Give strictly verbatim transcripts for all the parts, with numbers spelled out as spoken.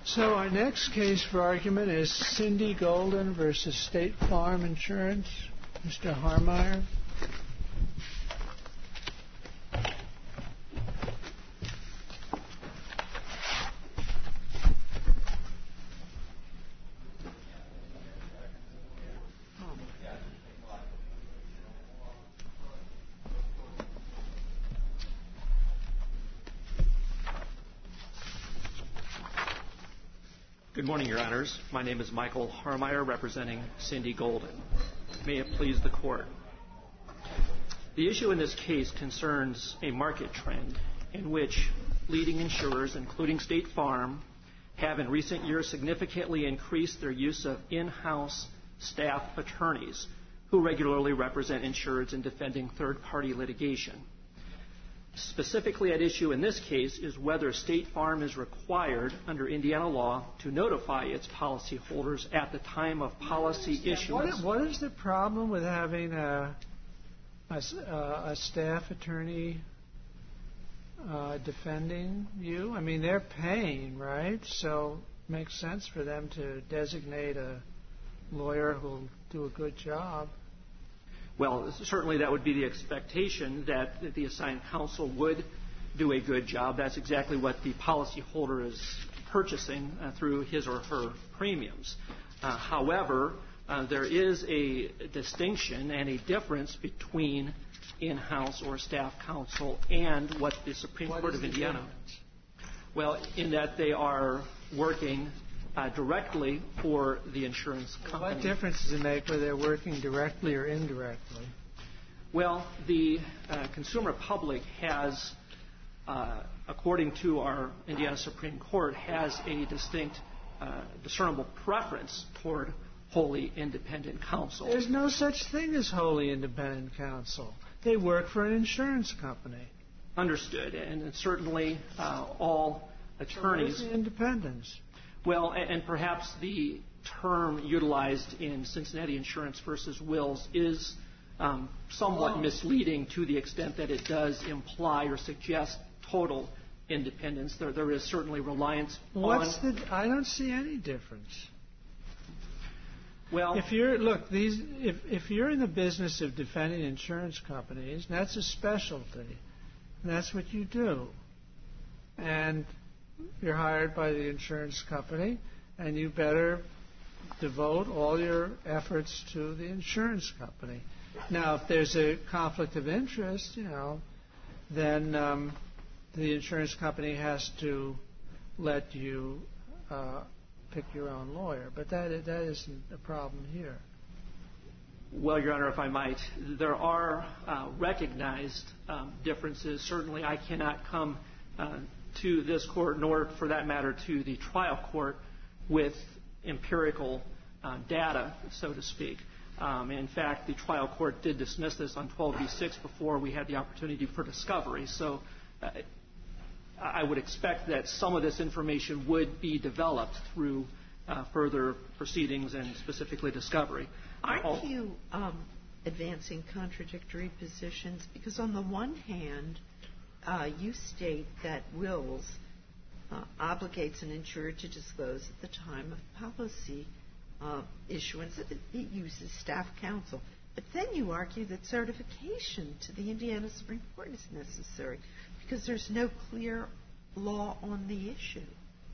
So our next case for argument is Cindy Golden versus State Farm Insurance. Mister Harmeyer. Good morning, Your Honors. My name is Michael Harmeyer, representing Cindy Golden. May it please the Court. The issue in this case concerns a market trend in which leading insurers, including State Farm, have in recent years significantly increased their use of in-house staff attorneys who regularly represent insureds in defending third-party litigation. Specifically at issue in this case is whether State Farm is required under Indiana law to notify its policyholders at the time of policy issuance. What is, what is the problem with having a, a, a staff attorney uh, defending you? I mean, they're paying, right? So it makes sense for them to designate a lawyer who will do a good job. Well, certainly that would be the expectation, that the assigned counsel would do a good job. That's exactly what the policyholder is purchasing uh, through his or her premiums. Uh, however, uh, there is a distinction and a difference between in-house or staff counsel and what the Supreme what Court of Indiana. Difference? Well, in that they are working Uh, directly for the insurance company. What difference does it make whether they're working directly or indirectly? Well, the uh, consumer public has, uh, according to our Indiana Supreme Court, has a distinct, uh, discernible preference toward wholly independent counsel. There's no such thing as wholly independent counsel. They work for an insurance company. Understood. And, and certainly uh, all attorneys... So where's the independence? Well, and perhaps the term utilized in Cincinnati Insurance versus Wills is um, somewhat oh. misleading to the extent that it does imply or suggest total independence. There, there is certainly reliance What's on... the? I don't see any difference. Well, if you're look, these if if you're in the business of defending insurance companies, that's a specialty, and that's what you do, and you're hired by the insurance company, and you better devote all your efforts to the insurance company. Now, if there's a conflict of interest, you know, then um, the insurance company has to let you uh, pick your own lawyer. But that that isn't a problem here. Well, Your Honor, if I might, there are uh, recognized um, differences. Certainly, I cannot come uh, to this court, nor for that matter to the trial court, with empirical uh, data, so to speak. Um, in fact, the trial court did dismiss this on twelve B six before we had the opportunity for discovery. So uh, I would expect that some of this information would be developed through uh, further proceedings and specifically discovery. Aren't you um, advancing contradictory positions? Because on the one hand, Uh, you state that Wills uh, obligates an insurer to disclose at the time of policy uh, issuance that it uses staff counsel. But then you argue that certification to the Indiana Supreme Court is necessary because there's no clear law on the issue.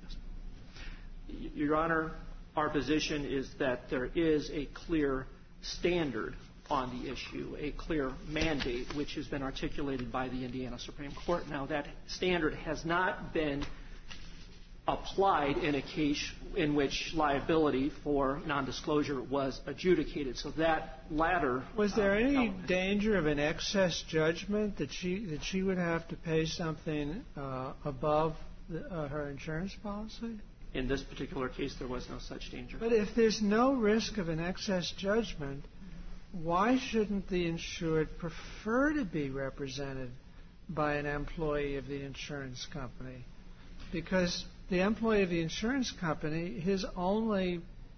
Your Honor, our position is that there is a clear standard on the issue, a clear mandate which has been articulated by the Indiana Supreme Court. Now, that standard has not been applied in a case in which liability for nondisclosure was adjudicated. So that latter... Was there uh, any element. danger of an excess judgment that she that she would have to pay something uh, above the, uh, her insurance policy? In this particular case, there was no such danger. But if there's no risk of an excess judgment, why shouldn't the insured prefer to be represented by an employee of the insurance company? Because the employee of the insurance company, his only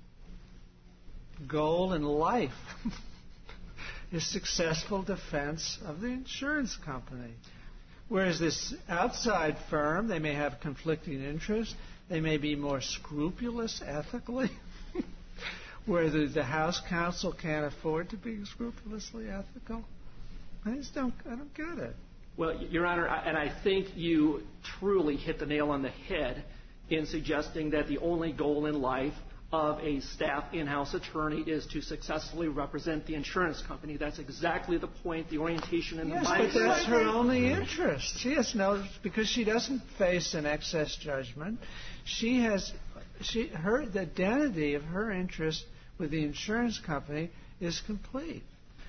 goal in life is successful defense of the insurance company. Whereas this outside firm, they may have conflicting interests. They may be more scrupulous ethically, where the, the House counsel can't afford to be scrupulously ethical. I just don't, I don't get it. Well, Your Honor, and I think you truly hit the nail on the head in suggesting that the only goal in life of a staff in-house attorney is to successfully represent the insurance company. That's exactly the point, the orientation, and yes, the mindset. But that's her only interest. She has no, because she doesn't face an excess judgment. She has, she, her, the identity of her interest with the insurance company is complete.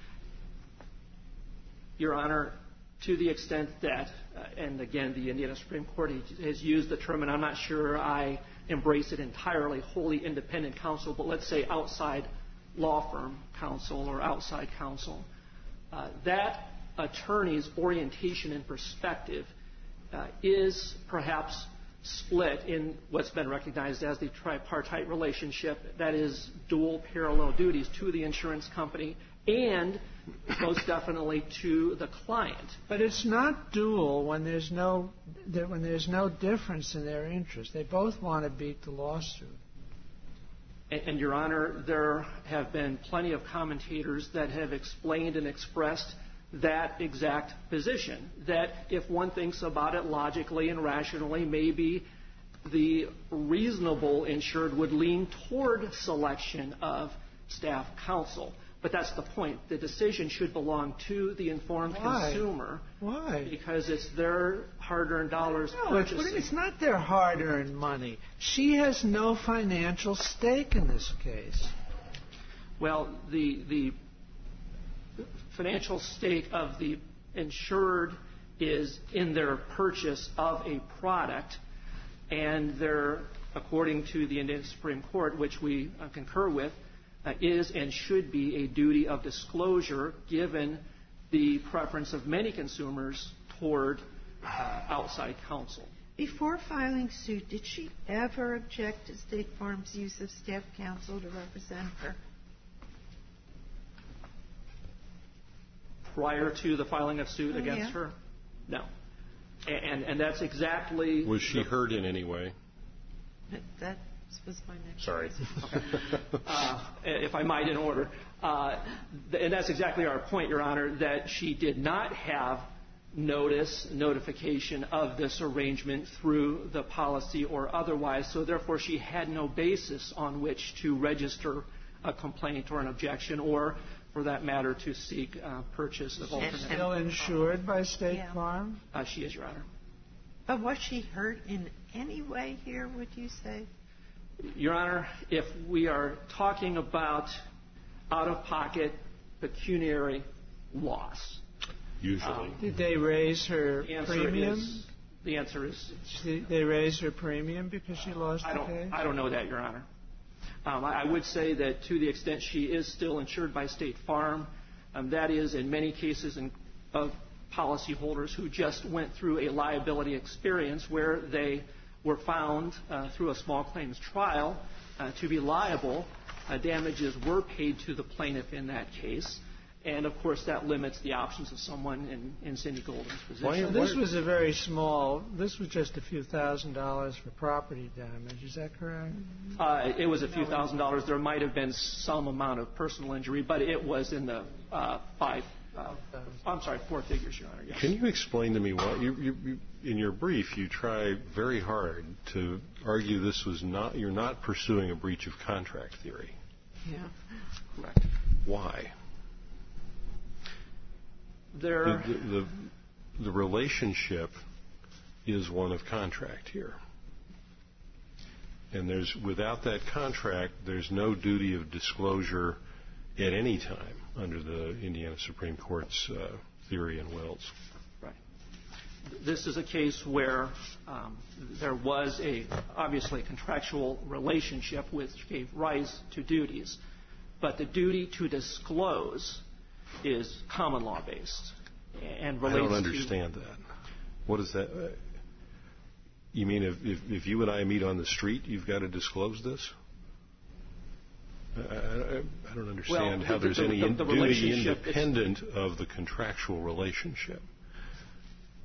Your Honor, to the extent that, uh, and again, the Indiana Supreme Court has used the term, and I'm not sure I embrace it entirely, wholly independent counsel, but let's say outside law firm counsel or outside counsel, uh, that attorney's orientation and perspective uh, is perhaps split in what's been recognized as the tripartite relationship, that is dual parallel duties to the insurance company and most definitely to the client. But it's not dual when there's no when there's no difference in their interest. They both want to beat the lawsuit. And, and Your Honor, there have been plenty of commentators that have explained and expressed that exact position, that if one thinks about it logically and rationally, maybe the reasonable insured would lean toward selection of staff counsel. But that's the point. The decision should belong to the informed Why? consumer. Why? Because it's their hard-earned dollars No, purchasing. it's, it's not their hard-earned money. She has no financial stake in this case. Well, the the financial stake of the insured is in their purchase of a product, and their, according to the Indiana Supreme Court, which we uh, concur with, Uh, is and should be a duty of disclosure given the preference of many consumers toward uh, outside counsel. Before filing suit, did she ever object to State Farm's use of staff counsel to represent her? Prior to the filing of suit Oh, against yeah. her? No. And, and that's exactly... Was she the, heard in any way? That was my next Sorry. question. uh, if I might, in order. Uh, th- and that's exactly our point, Your Honor, that she did not have notice, notification of this arrangement through the policy or otherwise, so therefore she had no basis on which to register a complaint or an objection or, for that matter, to seek uh, purchase of alternate. Still insured by State Yeah. Farm? Uh, she is, Your Honor. But was she hurt in any way here, would you say? Your Honor, if we are talking about out-of-pocket pecuniary loss, Usually. Um, Did they raise her the answer premium? is the answer is Did they raised her premium because she lost I the don't case? I don't know that, Your Honor. Um, I, I would say that to the extent she is still insured by State Farm, um, that is in many cases in, of policyholders who just went through a liability experience where they were found uh, through a small claims trial uh, to be liable. Uh, damages were paid to the plaintiff in that case. And, of course, that limits the options of someone in, in Cindy Golden's position. Why- So this was a very small, this was just a few thousand dollars for property damage. Is that correct? Uh, it was a few thousand dollars. There might have been some amount of personal injury, but it was in the uh, five, uh, I'm sorry, four figures, Your Honor. Yes. Can you explain to me why, you, you, you, in your brief, you try very hard to argue this was not, you're not pursuing a breach of contract theory. Yeah. Correct. Why? There, The, the, the relationship is one of contract here. And there's, without that contract, there's no duty of disclosure at any time under the Indiana Supreme Court's uh, theory in Wells. right. This is a case where um, there was a obviously contractual relationship which gave rise to duties, but the duty to disclose is common law based and relates I don't to... understand that. What is that? Uh, you mean if, if, if you and I meet on the street, you've got to disclose this? I, I, I don't understand Well, how the- there's the- any the- in, the duty relationship is- independent of the contractual relationship.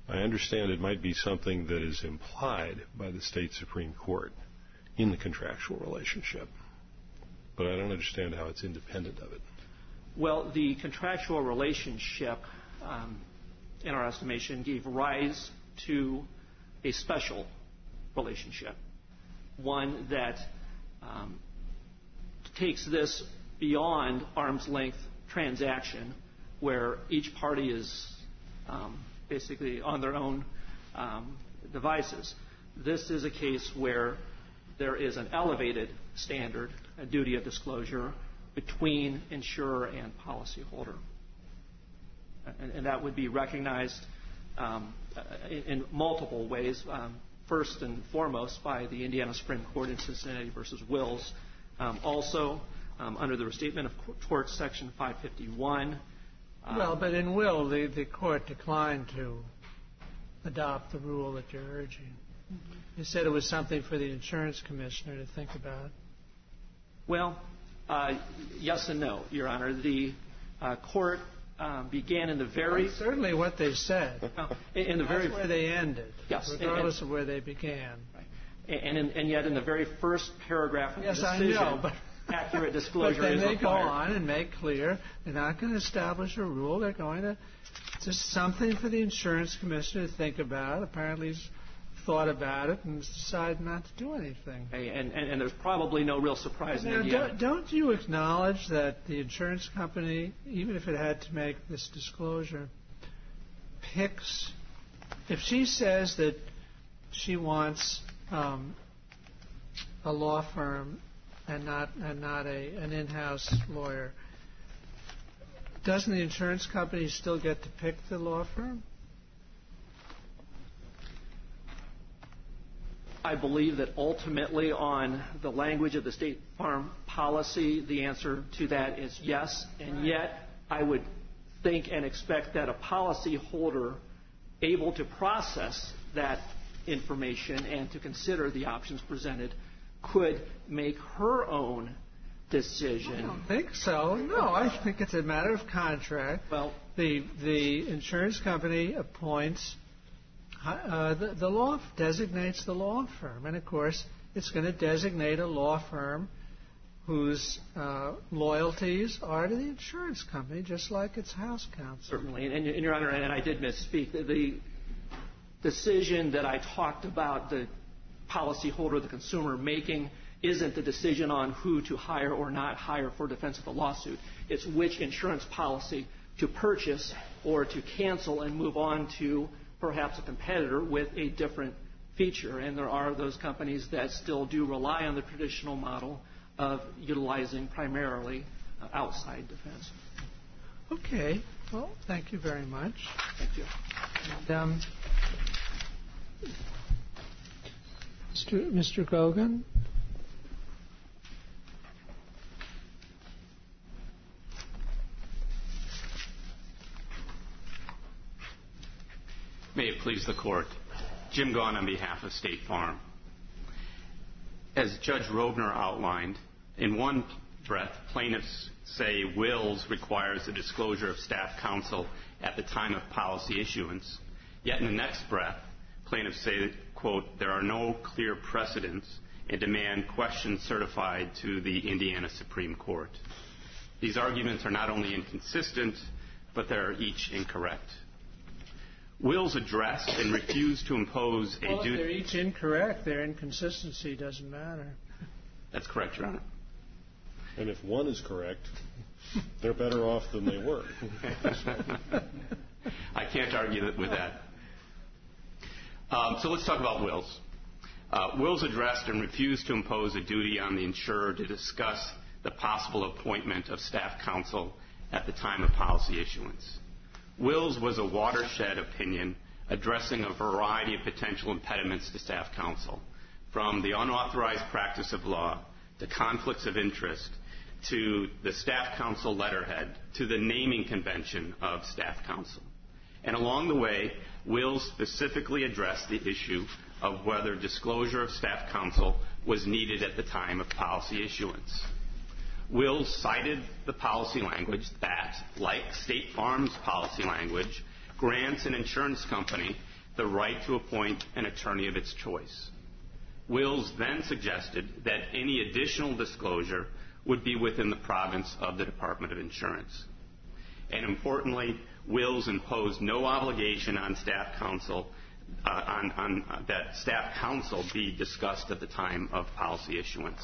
I understand it might be something that is implied by the state Supreme Court in the contractual relationship, but I don't understand how it's independent of it. Well, the contractual relationship, um, in our estimation, gave rise to a special relationship, one that um, takes this beyond arm's length transaction, where each party is um, basically on their own um, devices. This is a case where there is an elevated standard, a duty of disclosure between insurer and policyholder. And, and that would be recognized um, in, in multiple ways. Um, first and foremost by the Indiana Supreme Court in Cincinnati versus Wills. Um, also, um, under the Restatement of Torts, Section five fifty-one. Um, well, but in Will, the, the court declined to adopt the rule that you're urging. Mm-hmm. It said it was something for the insurance commissioner to think about. Well, uh, yes and no, Your Honor. The uh, court um, began in the very... Well, certainly what they said. Uh, in the That's very, where they ended, yes, regardless and, of where they began. Right. And, and, and yet in the very first paragraph of yes, the decision, I know, but, accurate disclosure but then is they required. go on and make clear they're not going to establish a rule. They're going to... It's just something for the insurance commissioner to think about. Apparently he's thought about it and decided not to do anything. Okay, and, and, and there's probably no real surprise now, in Indiana. Don't, don't you acknowledge that the insurance company, even if it had to make this disclosure, picks... If she says that she wants um, a law firm and not and not a an in-house lawyer, doesn't the insurance company still get to pick the law firm? I believe that ultimately on the language of the State Farm policy, the answer to that is yes. And right. Yet I would think and expect that a policyholder able to process that information and to consider the options presented could make her own decision. I don't think so. No, I think it's a matter of contract. Well, the the insurance company appoints uh, the, the law designates the law firm, and of course, it's going to designate a law firm whose uh, loyalties are to the insurance company, just like its house counsel. Certainly, and, and Your Honor, and I did misspeak. The, the decision that I talked about, the policyholder, the consumer making, isn't the decision on who to hire or not hire for defense of the lawsuit. It's which insurance policy to purchase or to cancel and move on to perhaps a competitor with a different feature. And there are those companies that still do rely on the traditional model of utilizing primarily uh, outside defense. Okay. Well, thank you very much. Thank you. And, um, Mister Mister Gogan? May it please the Court. Jim Gaughan on behalf of State Farm. As Judge Robner outlined, in one breath, plaintiffs say Wills requires the disclosure of staff counsel at the time of policy issuance. Yet in the next breath, plaintiffs say, quote, there are no clear precedents and demand questions certified to the Indiana Supreme Court. These arguments are not only inconsistent, but they're each incorrect. Wills addressed and refused to impose a well, duty. If they're each incorrect, their inconsistency doesn't matter. That's correct, Your Honor. And if one is correct, they're better off than they were. I can't argue with that. Um, so let's talk about Wills. Uh, Wills addressed and refused to impose a duty on the insurer to discuss the possible appointment of staff counsel at the time of policy issuance. Wills was a watershed opinion addressing a variety of potential impediments to staff counsel, from the unauthorized practice of law to conflicts of interest to the staff counsel letterhead to the naming convention of staff counsel. And along the way, Wills specifically addressed the issue of whether disclosure of staff counsel was needed at the time of policy issuance. Wills cited the policy language that, like State Farm's policy language, grants an insurance company the right to appoint an attorney of its choice. Wills then suggested that any additional disclosure would be within the province of the Department of Insurance. And importantly, Wills imposed no obligation on staff counsel uh, on, on uh, that staff counsel be discussed at the time of policy issuance.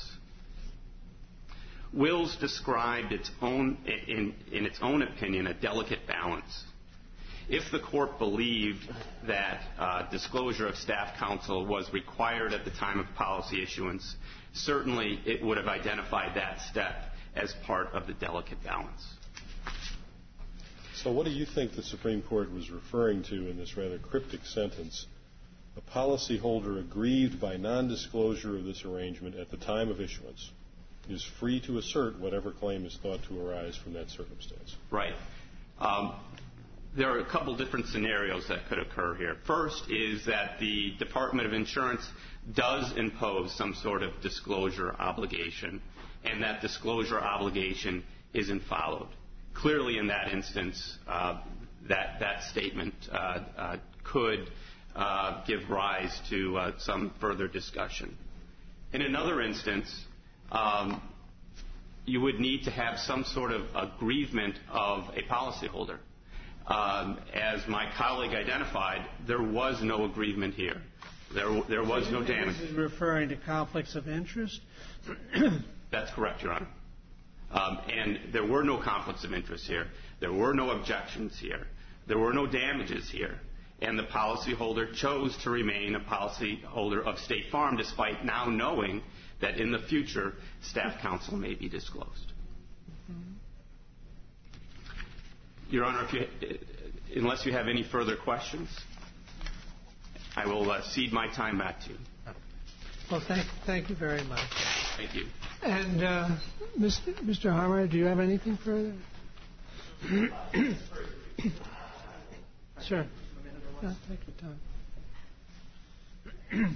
Wills described its own, in, in its own opinion, a delicate balance. If the court believed that uh, disclosure of staff counsel was required at the time of policy issuance, certainly it would have identified that step as part of the delicate balance. So what do you think the Supreme Court was referring to in this rather cryptic sentence? A policyholder aggrieved by nondisclosure of this arrangement at the time of issuance is free to assert whatever claim is thought to arise from that circumstance. Right. Um, there are a couple different scenarios that could occur here. First is that the Department of Insurance does impose some sort of disclosure obligation, and that disclosure obligation isn't followed. Clearly, in that instance, uh, that, that statement uh, uh, could uh, give rise to uh, some further discussion. In another instance, um, you would need to have some sort of aggrievement of a policyholder. Um, as my colleague identified, there was no aggrievement here. There, there was no damage. This is referring to conflicts of interest? That's correct, Your Honor. Um, and there were no conflicts of interest here. There were no objections here. There were no damages here. And the policyholder chose to remain a policyholder of State Farm despite now knowing that in the future staff counsel may be disclosed. Mm-hmm. Your Honor, if you, unless you have any further questions, I will uh, cede my time back to you. Well, thank, thank you very much. Thank you. And uh, Mister Mister Harmeyer, do you have anything further? Sure. No, take your time.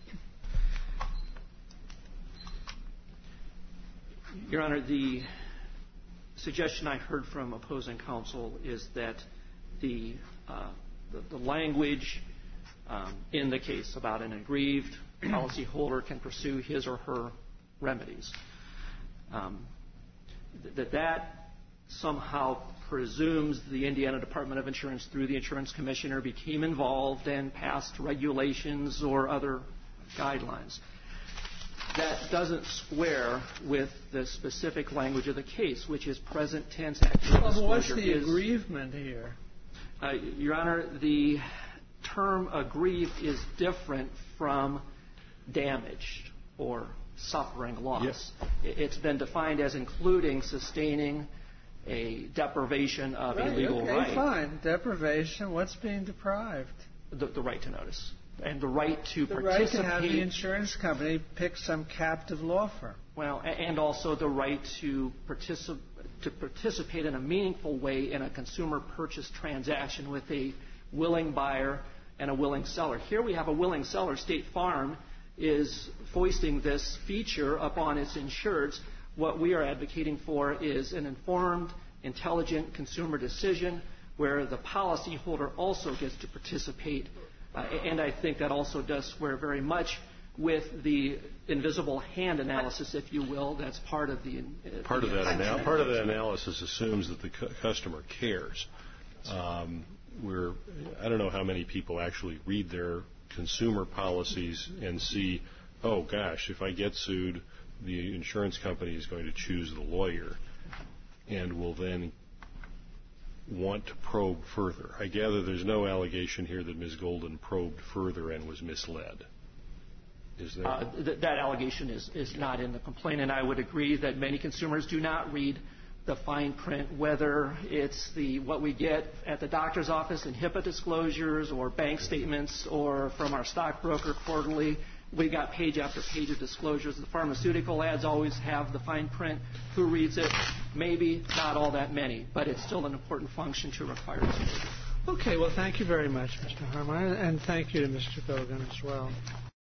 Your Honor, the suggestion I heard from opposing counsel is that the, uh, the, the language um, in the case about an aggrieved policyholder can pursue his or her remedies, um, th- that that somehow presumes the Indiana Department of Insurance through the insurance commissioner became involved and passed regulations or other guidelines. That doesn't square with the specific language of the case, which is present tense actual well, disclosure. What's the is, aggrievement here? Uh, Your Honor, the term aggrieved is different from damaged or suffering loss. Yes. It's been defined as including sustaining a deprivation of right, a legal okay, right. Fine. Deprivation. What's being deprived? The, the right to notice. And the right to the participate. The right to have the insurance company pick some captive law firm. Well, and also the right to, particip- to participate in a meaningful way in a consumer purchase transaction with a willing buyer and a willing seller. Here we have a willing seller. State Farm is foisting this feature upon its insureds. What we are advocating for is an informed, intelligent consumer decision where the policyholder also gets to participate. Uh, and I think that also does square very much with the invisible hand analysis, if you will. That's part of the uh, part of the, that anal- part of that analysis assumes that the cu- customer cares. Um, we're I don't know how many people actually read their consumer policies and see, oh gosh, if I get sued, the insurance company is going to choose the lawyer, and will then want to probe further. I gather there's no allegation here that Miz Golden probed further and was misled. Is there? Uh, th- that allegation is, is not in the complaint, and I would agree that many consumers do not read the fine print, whether it's the what we get at the doctor's office in HIPAA disclosures or bank statements or from our stockbroker quarterly. We got page after page of disclosures. The pharmaceutical ads always have the fine print. Who reads it? Maybe not all that many, but it's still an important function to require disclosure. Okay, well, thank you very much, Mister Harmeyer, and thank you to Mister Gogan as well.